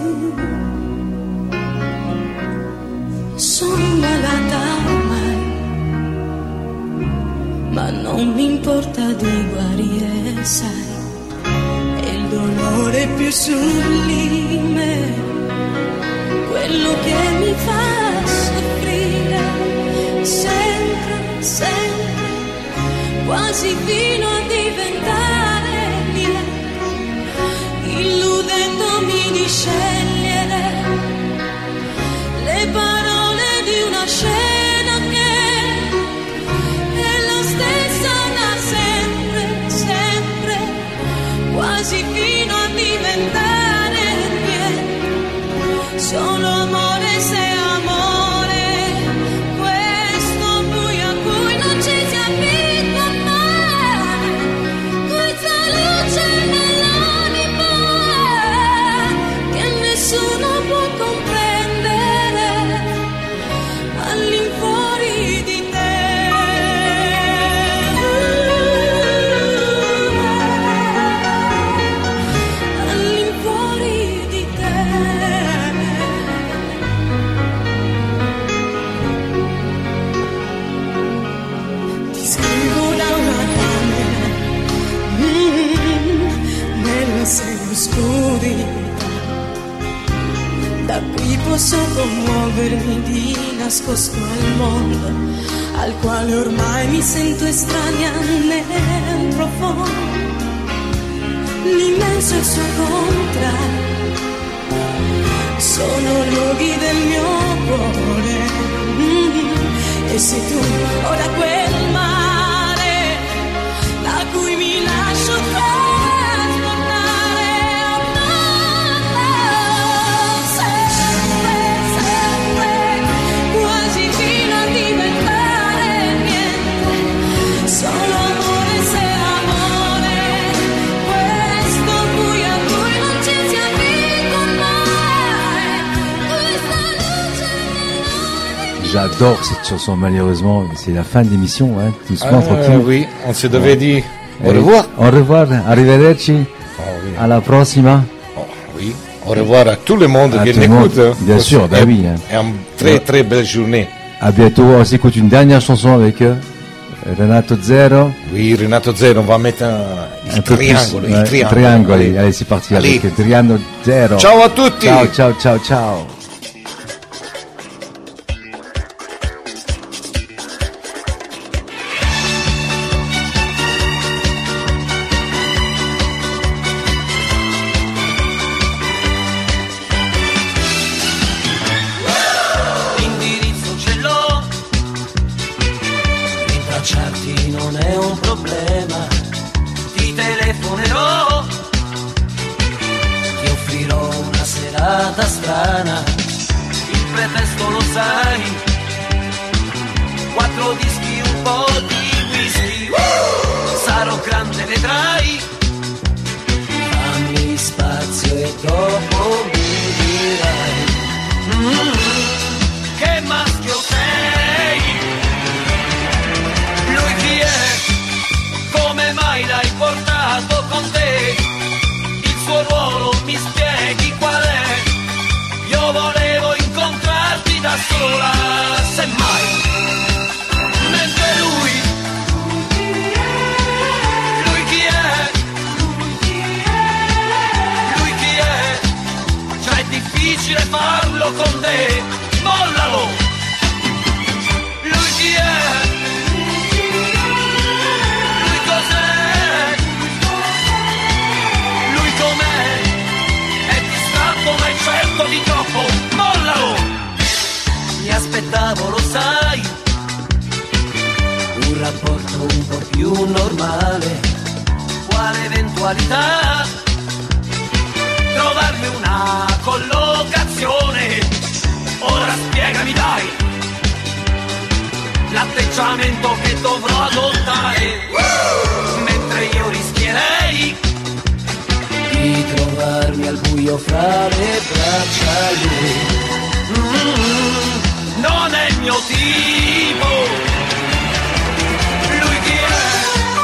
[SPEAKER 15] Sono malata ormai, ma non mi importa di guarire, sai, è il dolore più sublime, quello che mi fa soffrire, sempre, sempre, quasi fino a diventare mia, illudendomi di scegliere le parole di una scena che è la stessa da sempre, sempre, quasi fino a diventare mia, solo amore se amore, questo buio a cui non ci si abita. Nessuno può comprendere all'infuori di te, all'infuori di te. Ti scrivo da una camera, mm, nella semi-oscurità. Da qui posso commuovermi di nascosto al mondo, al quale ormai mi sento estranea nel profondo. L'immenso e il suo contrario sono luoghi del mio cuore, mm-hmm. E sei tu ora quel mare da cui mi lascio trasportare.
[SPEAKER 3] J'adore cette chanson, malheureusement, c'est la fin de l'émission, hein, tout se
[SPEAKER 4] ah,
[SPEAKER 3] tranquille.
[SPEAKER 4] Oui, on se devait ouais. dire au
[SPEAKER 3] Allez,
[SPEAKER 4] revoir.
[SPEAKER 3] Au revoir, arrivederci,
[SPEAKER 4] oh, oui.
[SPEAKER 3] À la prossima.
[SPEAKER 4] Oh, oui, au revoir à tout le monde
[SPEAKER 3] à
[SPEAKER 4] qui
[SPEAKER 3] l'écoute.
[SPEAKER 4] Hein.
[SPEAKER 3] Bien
[SPEAKER 4] aussi.
[SPEAKER 3] sûr, bah
[SPEAKER 4] et,
[SPEAKER 3] oui. Hein.
[SPEAKER 4] Et une très très belle journée.
[SPEAKER 3] À bientôt, on s'écoute une dernière chanson avec euh, Renato Zero.
[SPEAKER 4] Oui, Renato Zero, on va mettre un, un triangolo.
[SPEAKER 3] Plus, ouais, triangolo. triangoli. Allez, Allez c'est parti Allez. Avec Renato Zero.
[SPEAKER 4] Ciao a tutti.
[SPEAKER 3] Ciao, ciao, ciao, ciao.
[SPEAKER 10] Io volevo ballo con te, mollalo. Lui chi è? Lui cos'è? Lui com'è? È distratto ma è certo di troppo, mollalo. Mi aspettavo, lo sai, un rapporto un po' più normale. Quale eventualità? Trovarmi una collocazione. Ora spiegami dai l'atteggiamento che dovrò adottare, mentre io rischierei di trovarmi al buio fra le braccia lui. Mm, non è il mio tipo. Lui chi è?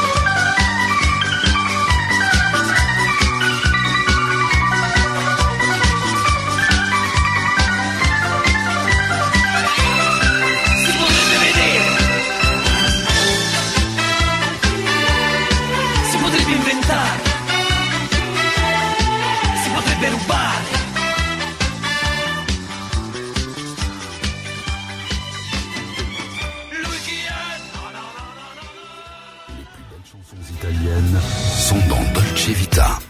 [SPEAKER 10] Si potrebbe rubare. Lui chi è? No, no, no, no, no.
[SPEAKER 1] Les plus belles chansons italiennes sont dans Dolce Vita.